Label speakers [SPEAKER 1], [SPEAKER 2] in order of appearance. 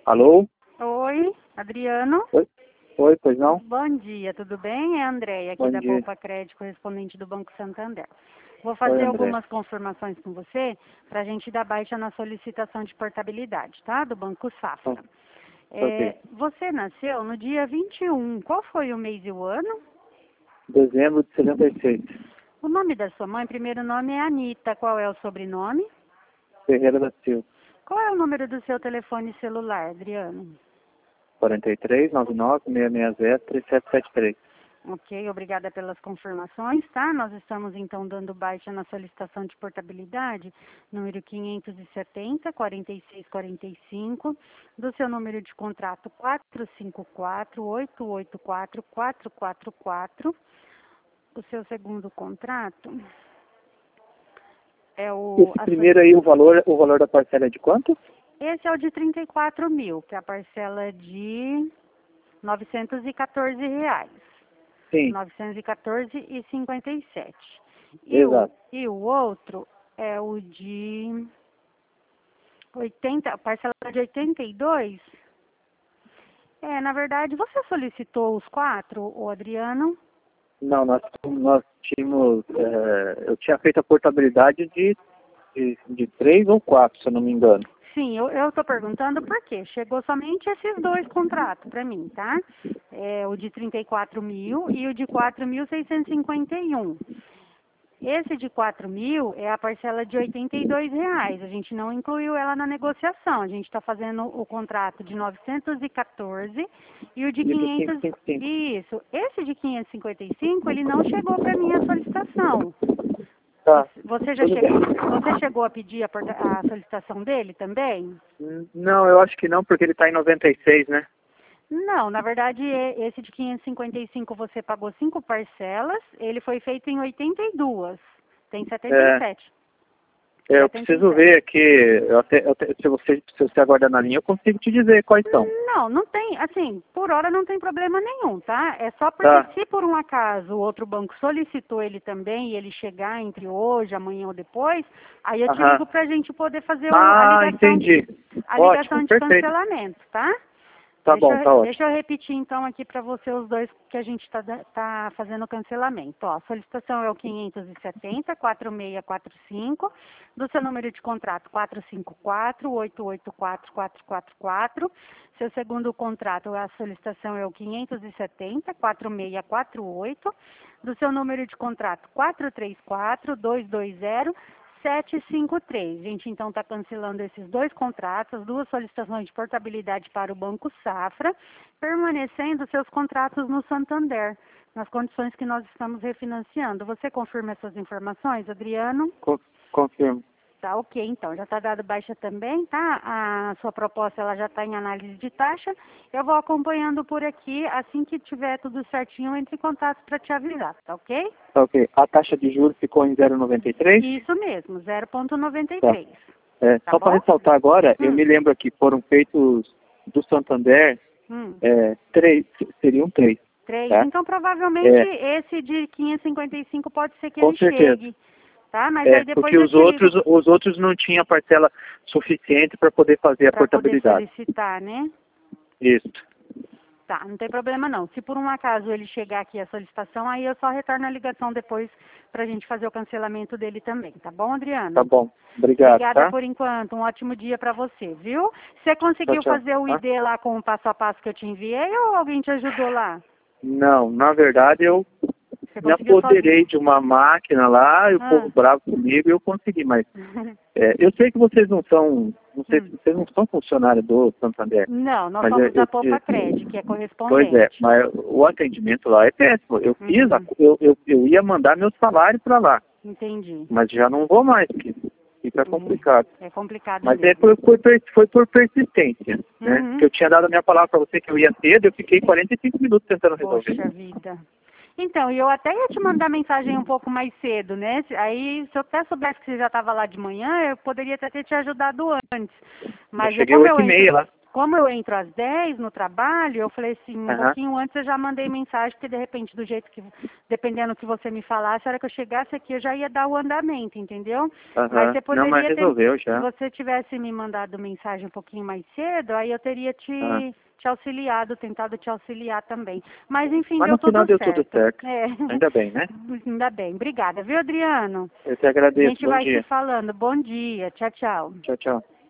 [SPEAKER 1] Alô?
[SPEAKER 2] Oi, Adriano.
[SPEAKER 1] Oi? Oi, pois não?
[SPEAKER 2] Bom dia, tudo bem? É a Andréia, aqui
[SPEAKER 1] Bom
[SPEAKER 2] da
[SPEAKER 1] dia.
[SPEAKER 2] Poupa Crédito, correspondente do Banco Santander. Vou
[SPEAKER 1] Oi,
[SPEAKER 2] fazer
[SPEAKER 1] André.
[SPEAKER 2] algumas confirmações com você para a gente dar baixa na solicitação de portabilidade, tá? Do Banco
[SPEAKER 1] Oh,
[SPEAKER 2] Safra.
[SPEAKER 1] ok.
[SPEAKER 2] Você nasceu no dia 21. Qual foi o mês e o ano?
[SPEAKER 1] Dezembro de 76.
[SPEAKER 2] O nome da sua mãe, primeiro nome é Anita. Qual é o sobrenome?
[SPEAKER 1] Ferreira da Silva.
[SPEAKER 2] Qual é o número do seu telefone celular, Adriano?
[SPEAKER 1] 43 99 660 3773.
[SPEAKER 2] Ok, obrigada pelas confirmações, tá? Nós estamos então dando baixa na solicitação de portabilidade, número 570 4645, do seu número de contrato 454 884 444. O seu segundo contrato é
[SPEAKER 1] Esse primeiro aí, o valor da parcela é de quanto?
[SPEAKER 2] esse é o de 34 mil, que é a parcela de R$ 914.
[SPEAKER 1] Sim,
[SPEAKER 2] 914,57.
[SPEAKER 1] exato.
[SPEAKER 2] E o outro é o de 80, parcela de 82. Na verdade, você solicitou os quatro, o Adriano?
[SPEAKER 1] Não, nós tínhamos... eu tinha feito a portabilidade de 3 ou 4, se eu não me engano.
[SPEAKER 2] Sim, eu estou perguntando por quê. Chegou somente esses dois contratos para mim, tá? O de 34 mil e o de 4.651. Esse de 4 mil é a parcela de R$ 82. A gente não incluiu ela na negociação. A gente está fazendo o contrato de 914 e o de
[SPEAKER 1] E o de
[SPEAKER 2] 500.
[SPEAKER 1] 555?
[SPEAKER 2] Isso. Esse de 555, ele não chegou para mim a solicitação.
[SPEAKER 1] Tá, tudo bem.
[SPEAKER 2] Você chegou a pedir a solicitação dele também?
[SPEAKER 1] Não, eu acho que não, porque ele está em 96, né?
[SPEAKER 2] Não, na verdade, esse de 555 você pagou 5 parcelas, ele foi feito em 82. Tem
[SPEAKER 1] É,
[SPEAKER 2] 77.
[SPEAKER 1] eu preciso ver aqui, se você aguardar na linha, eu consigo te dizer quais são.
[SPEAKER 2] Não, não tem, assim, por hora não tem problema nenhum, tá? É só porque
[SPEAKER 1] Tá,
[SPEAKER 2] se por um acaso o outro banco solicitou ele também e ele chegar entre hoje, amanhã ou depois, aí eu te
[SPEAKER 1] aham.
[SPEAKER 2] ligo pra gente poder fazer
[SPEAKER 1] Ah, entendi.
[SPEAKER 2] a
[SPEAKER 1] Ótimo,
[SPEAKER 2] ligação de
[SPEAKER 1] perfeito.
[SPEAKER 2] cancelamento, tá?
[SPEAKER 1] Tá bom, tá
[SPEAKER 2] Deixa
[SPEAKER 1] ótimo.
[SPEAKER 2] eu repetir então aqui para você os dois que a gente tá fazendo o cancelamento. Ó, a solicitação é o 570 4645, do seu número de contrato 454 884 444. Seu segundo contrato, a solicitação é o 570 4648, do seu número de contrato 434 220 753. A gente, então, está cancelando esses dois contratos, as duas solicitações de portabilidade para o Banco Safra, permanecendo seus contratos no Santander, nas condições que nós estamos refinanciando. Você confirma essas informações, Adriano?
[SPEAKER 1] Confirmo.
[SPEAKER 2] Tá, ok, então, já está dado baixa também, tá? A sua proposta, ela já está em análise de taxa. Eu vou acompanhando por aqui, assim que tiver tudo certinho, eu entro em contato para te avisar, tá ok?
[SPEAKER 1] Tá ok. A taxa de juros ficou em 0,93?
[SPEAKER 2] Isso mesmo,
[SPEAKER 1] Tá.
[SPEAKER 2] 0,93, tá
[SPEAKER 1] Só para
[SPEAKER 2] bom?
[SPEAKER 1] ressaltar agora, eu
[SPEAKER 2] Hum.
[SPEAKER 1] me lembro que foram feitos do Santander,
[SPEAKER 2] Hum,
[SPEAKER 1] três, seriam três,
[SPEAKER 2] 3.
[SPEAKER 1] tá?
[SPEAKER 2] Então, provavelmente,
[SPEAKER 1] É,
[SPEAKER 2] esse de 555 pode ser que
[SPEAKER 1] com
[SPEAKER 2] ele
[SPEAKER 1] certeza.
[SPEAKER 2] chegue, tá? Mas aí depois
[SPEAKER 1] Porque
[SPEAKER 2] eu te ligo
[SPEAKER 1] os outros não tinham parcela suficiente para poder fazer a
[SPEAKER 2] para poder
[SPEAKER 1] portabilidade.
[SPEAKER 2] solicitar, né?
[SPEAKER 1] Isso.
[SPEAKER 2] Tá, não tem problema não. Se por um acaso ele chegar aqui a solicitação, aí eu só retorno a ligação depois para a gente fazer o cancelamento dele também, tá bom,
[SPEAKER 1] Tá
[SPEAKER 2] Adriano?
[SPEAKER 1] bom. Obrigado,
[SPEAKER 2] Obrigada
[SPEAKER 1] tá?
[SPEAKER 2] por enquanto, um ótimo dia para você, viu? Você
[SPEAKER 1] Tchau,
[SPEAKER 2] conseguiu
[SPEAKER 1] tchau.
[SPEAKER 2] fazer o
[SPEAKER 1] Hã?
[SPEAKER 2] ID lá com o passo a passo que eu te enviei ou alguém te ajudou lá?
[SPEAKER 1] Não, na verdade eu
[SPEAKER 2] Você
[SPEAKER 1] me
[SPEAKER 2] conseguiu
[SPEAKER 1] apoderei
[SPEAKER 2] sozinho?
[SPEAKER 1] de uma máquina lá, e o povo
[SPEAKER 2] Ah.
[SPEAKER 1] bravo comigo e eu consegui, mas eu sei que vocês não são, não sei se
[SPEAKER 2] Hum.
[SPEAKER 1] vocês não são funcionários do Santander,
[SPEAKER 2] Não, nós
[SPEAKER 1] mas
[SPEAKER 2] somos da Poupa Cred, que é
[SPEAKER 1] pois é,
[SPEAKER 2] correspondente.
[SPEAKER 1] mas o atendimento lá é péssimo. Eu fiz,
[SPEAKER 2] Uhum,
[SPEAKER 1] eu ia mandar meu salário para lá,
[SPEAKER 2] entendi.
[SPEAKER 1] mas já não vou mais, porque fica complicado.
[SPEAKER 2] É complicado
[SPEAKER 1] Mas
[SPEAKER 2] mesmo.
[SPEAKER 1] foi por persistência, né?
[SPEAKER 2] Uhum,
[SPEAKER 1] Que eu tinha dado a minha palavra para você que eu ia cedo, eu fiquei 45 minutos tentando resolver.
[SPEAKER 2] poxa vida. Então, e eu até ia te mandar mensagem um pouco mais cedo, né? Aí, se eu até soubesse que você já estava lá de manhã, eu poderia até ter te ajudado antes.
[SPEAKER 1] Eu
[SPEAKER 2] Mas
[SPEAKER 1] cheguei
[SPEAKER 2] como
[SPEAKER 1] 8h30 lá.
[SPEAKER 2] como eu entro às 10 no trabalho, eu falei assim, um pouquinho antes eu já mandei mensagem, porque de repente, do jeito que, dependendo do que você me falasse, a hora que eu chegasse aqui, eu já ia dar o andamento, entendeu? Mas você
[SPEAKER 1] Não, mas
[SPEAKER 2] poderia
[SPEAKER 1] resolveu
[SPEAKER 2] se
[SPEAKER 1] já.
[SPEAKER 2] você tivesse me mandado mensagem um pouquinho mais cedo, aí eu teria te auxiliado, tentado te auxiliar também. Mas enfim,
[SPEAKER 1] Mas
[SPEAKER 2] deu
[SPEAKER 1] no final
[SPEAKER 2] tudo
[SPEAKER 1] deu
[SPEAKER 2] certo.
[SPEAKER 1] tudo certo.
[SPEAKER 2] É.
[SPEAKER 1] Ainda bem, né?
[SPEAKER 2] Ainda bem. Obrigada, viu, Adriano?
[SPEAKER 1] Eu te
[SPEAKER 2] A
[SPEAKER 1] agradeço.
[SPEAKER 2] gente
[SPEAKER 1] Bom
[SPEAKER 2] vai se
[SPEAKER 1] dia.
[SPEAKER 2] falando. Bom dia. Tchau, tchau.
[SPEAKER 1] Tchau, tchau.